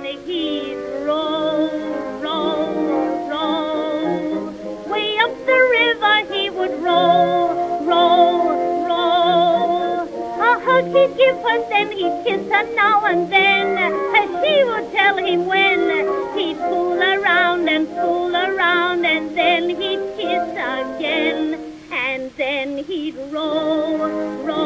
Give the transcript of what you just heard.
he'd row, row, row. Way up the river he would row, row, row. A hug he'd give her, then he'd kiss her now and then, as she would tell him when. He'd fool around and fool around, and then he'd kiss again, and then he'd row, row.